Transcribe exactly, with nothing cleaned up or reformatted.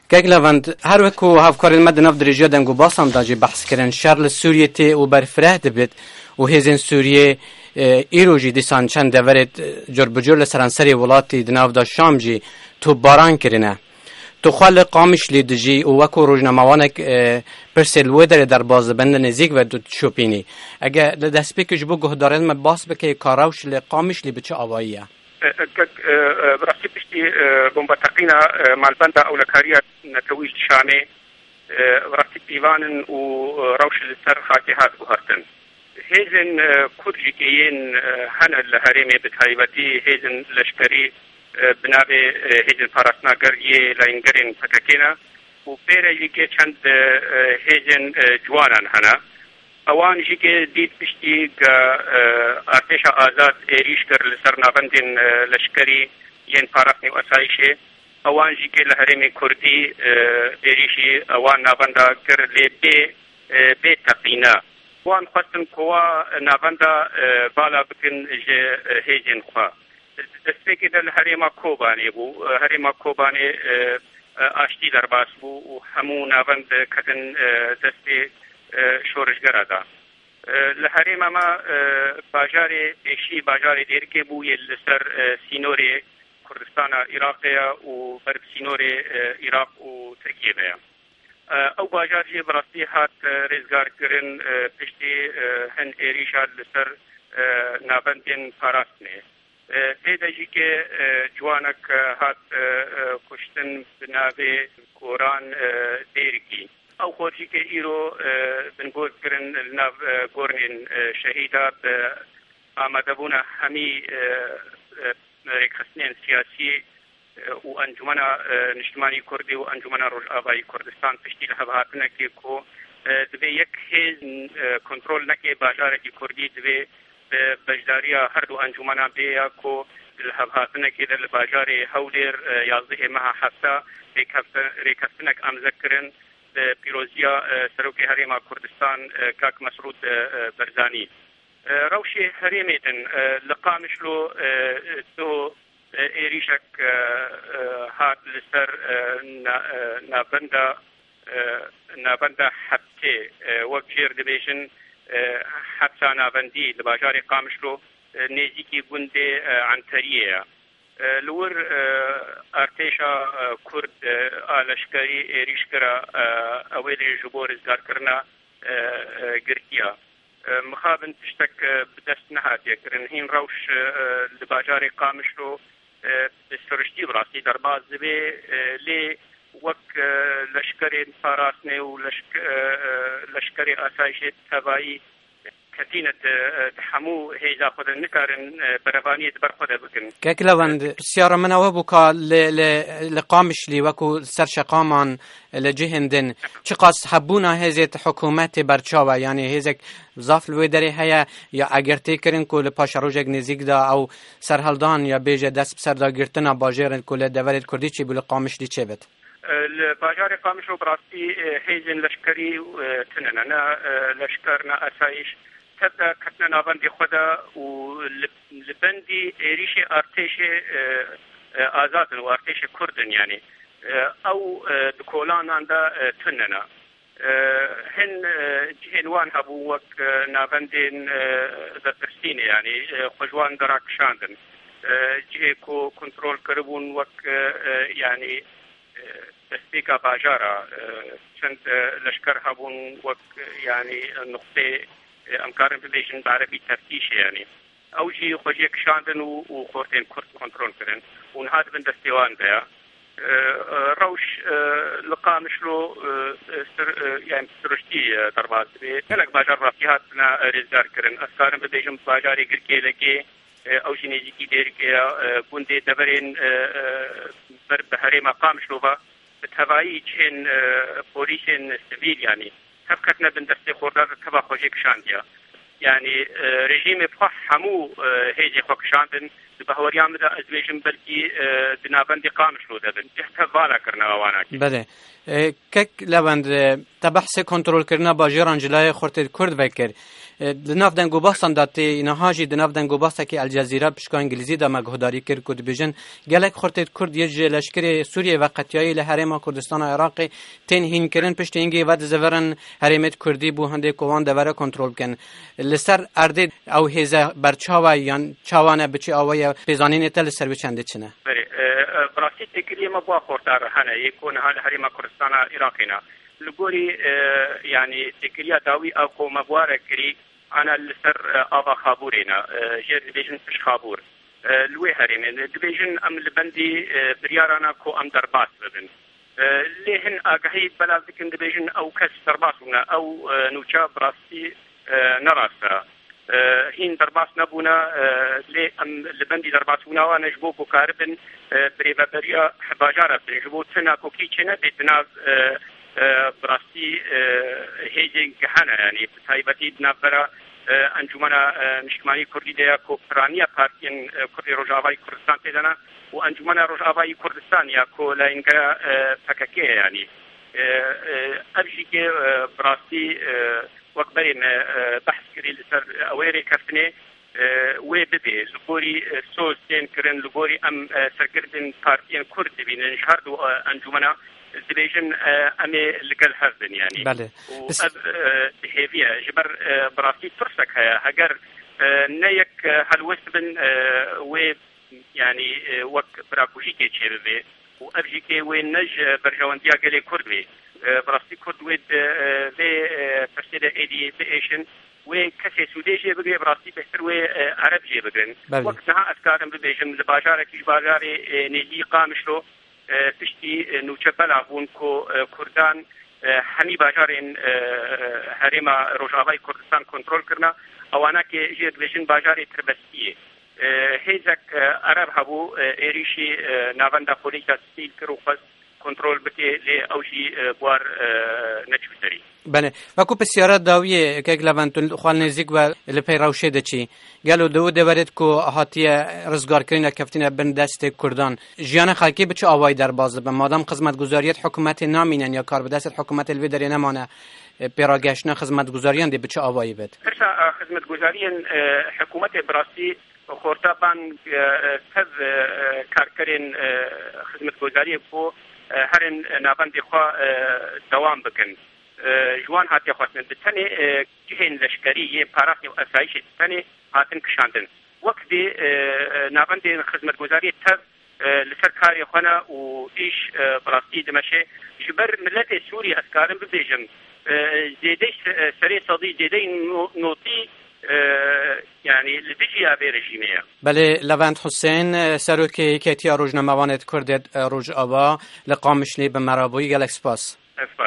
كاغلاوند هر وكو هافكار المد ناف درجه دنگو باسم داجي بحث كرن شارل سوريا تي و برفره دبت و هيزن سوريا ایروجی دیسان چند دورت جربجور لسرانسری ولاتی دناف دا شام جی تو باران کرنه تو خال قامش لی دجی و وکو روزنامه‌وانک پرسل ودر در بازبند نزیک و دو شوپینی اگه دست بکش بو گهدارن ما باس بکی کاراوش لی قامش لی بچه آواییه براستی پشتی بمبتقینا مالبنده اولکاریات نتویج شامه براستی دیوانن و روش لسر خاتحات گوهرتن هیزن کورجیکیین هنر لهرمی بتایبتی هیزن لشکری بنابه هیزن پاراسناگر یه لاینگرین پککینا و پیره یکی چند هیزن جوانان هنا اوان جیکه دید پشتی که ارتش آزاد ایریش کر لسر نابندین لشکری ین پاراسنی و اسایشه اوان جیکه لهرمی کردی ایریشی اوان نابنده کر لی بی بی تقینا وان خواستن کوا نابنده بالا بکن جه هیجن خوا دستفکی دل هریما کوبانی بو هریما کوبانی آشتی در باس بو و همو نابند کتن دستی شورشگره دا لهریما ما باجار پیشی باجار دیرکه بو یه لسر سینوری کردستان عراقیه و برب سینوری عراق و ترکیه بیا او باجار جی براستی هات رزگار کرن پشتی هن ایریشاد لسر نابندین پاراستنه تیدا جی که جوانک هات کشتن بنابه گوران دیرکی او خورجی که ایرو بنگوز کرن لناف گورنین شهیده آمده بونا همی ریکخستنین سیاسی و انجمن نشتمانی کردی و انجمن روجآوایی کردستان پشتی لحظاتنا که کو دبی یک هیز کنترل نکه باجارکی کردی دبی بجداریا هر دو انجمنا بیا کو لحظاتنا که در باجار هولیر یازده ماه حتی ریکستنک امذکرن پیروزیا سروک هریما کردستان کاک مسعود برزانی روشی هریمیدن لقامشلو تو ایریشک هات لسر نابنده نابنده حبته وکجیر دبیشن حبسا نابندی لباجار قامشلو نزیکی گنده عنتریه لور ارتشا کرد آلشکری ایریش کرا اویل جبور ازگار کرنا گرتیا مخابن تشتك بدست نهات يكرن هين روش لباجار قامشلو سرشتي براسي درباز دبي لي وك لشكري فاراسني ولشك لشكري اسايشت تبعي كتينة تحمو هيجا خود نكارن برفانية برخود بكن كاكلاوند سيارة من أوابوكا لقامش لي وكو سرش قامان لجهندن چقاس حبونا هزيت حكومات برچاوة يعني هزك ظاف الويدري هيا يا اگر تيكرن كو لپاش روجك نزيك دا او سرهلدان يا بيجة دست بسر دا گرتنا باجيرن كو لدولت كردي چي بلو قامش لي چه بت الباجار قامش وبراستي هيزن لشكري تننا لشكرنا اسايش تبدا كتنا نابندي خدا ولبندي ريشي ارتشي آزادن و ارتشي كردن يعني او دكولان عند تننا هن جهنوان هبو وك نابندين ذاترسيني يعني خجوان دراك شاندن جهكو كنترول كربون وك يعني دستيكا باجارة چند لشكر هبون وك يعني نقطة امكارن بيشن بعربي تفتيش يعني او جي خوجيك شاندن وخورتين كرد كنترول كرن ونهاد من دستيوان بيا روش لقامشلو يعني سرشتي دربات بي هلك باجار رافيهات بنا رزدار كرن اسكارن بيشن باجاري قركي لكي او جي نيجيكي ديركي بوندي دبرين بر بهري مقامشلو با بتهوائي جهن بوليسين سبيل يعني تبكتنا بندستي خوردار تبا خوجيك شانديا يعني رژیم بخوا همو هیجی خوک شاندن بهوريان دا ازویجن بلکی دنابند قامش رو دادن جهت والا کرنا وانا بله کک لبند تبحث کنترل کرنا باجران جلای خورت کرد وکر دناف دنگو باستان داتی اینها جی دناف دنگو باستا که الجزیره پشکا انگلیزی دا مگهداری کرد کد بیجن گلک خورت کرد یه لشکر سوریه و قطیایی لحرم کردستان عراق تین هین کرن پشت اینگی ود زورن حرمت کردی بو هنده کوان دوره کنترل کن لسر ارده او هزه برچاوه یا چاوانه بچی آوه پیزانین تل سر بچنده چنه براستی تکریه مبوا خوردار هنه یکون حال حرم کردستان عراقینا لگوری يعني تكريا داوي أو مبوارة كري أنا لسر أبا خابورينا جير دبيجن فش خابور لوي هرين دبيجن أم لبندي بريارانا كو أم درباس ببن لهن أقهي بلا ذكن دبيجن أو كس درباسونا أو نوشا براستي نراسا هين درباس نبونا لي أم لبندي درباسونا ونجبو كو كاربن بريبا بريا حباجارة بنجبو تنا كو كيشنا بيتناز براستی هیچ گهانه یعنی تایباتی نبرا انجمنا مشکمانی کردی دیا کو پرانیا پارتین کردی روجاوای کردستان تدنا و انجمنا روجاوای کردستان یا کو لینگا پککه یعنی ابجی که براستی وقت برین بحث کری لسر اویری کفتنه و ببی لبوری سوز تین کرن لبوری ام سرگردن پارتین کرد بین نشهر و انجمنا دبيجن امي لقل هذن يعني بله بس هيفيا جبر براسي فرصك هاجر نيك هالوست بن و يعني وك براكوشي كيتشيبي وابجيكي وين نج برجوانديا قالي كردوي براسي كردوي في فرسيده ايدي بيشن وكسي سوديجي بقي براسي بحتر و عربجي بقن وقتها افكارم ببيجن لباجارك باجاري نيجي قامشلو پشتی نوچه بلعبون که کردان همی باجارین حرم روجاوای کردستان کنترل کرنا اوانا که جید ویژن باجاری تربستیه هیزک عرب هبو ایریشی ناونده خوری که سیل کرو خواست کنترل بکی لی اوشی بوار نچوتری بله وکو پسیارات داویه که لوانتون خوال نزیک و لپی روشه ده چی گلو دو دورت که هاتیه رزگار کرین کفتین بن دست کردان جیان خلکی بچه آوای در باز به مادام خدمت گزاریت حکومت نامینن یا کار به دست حکومت الوی داری نمانه پیراگشنا خدمت گزاریان دی بچه آوایی بید هرسا خدمت گزاریان حکومت براسی خورتابان تز کارکرین خدمت گزاری بو هرن نابندی خواه دوام بکن جوان هاتی خواستن بتنی جهن لشکری پاراقی و اسایش بتنی هاتن کشاندن وقت دی نابندی خدمت گزاری تز لسر کاری خوانا و ایش براستی دمشه جبر ملت سوری اسکارن ببیجن زیده سری صدی زیده نوتی يعني لبيجي ابي رژیمه بله لوند حسین سروکی کتیا روزنامه‌وانت کرد روز آوا لقامشلی به مرابوی گلکس پاس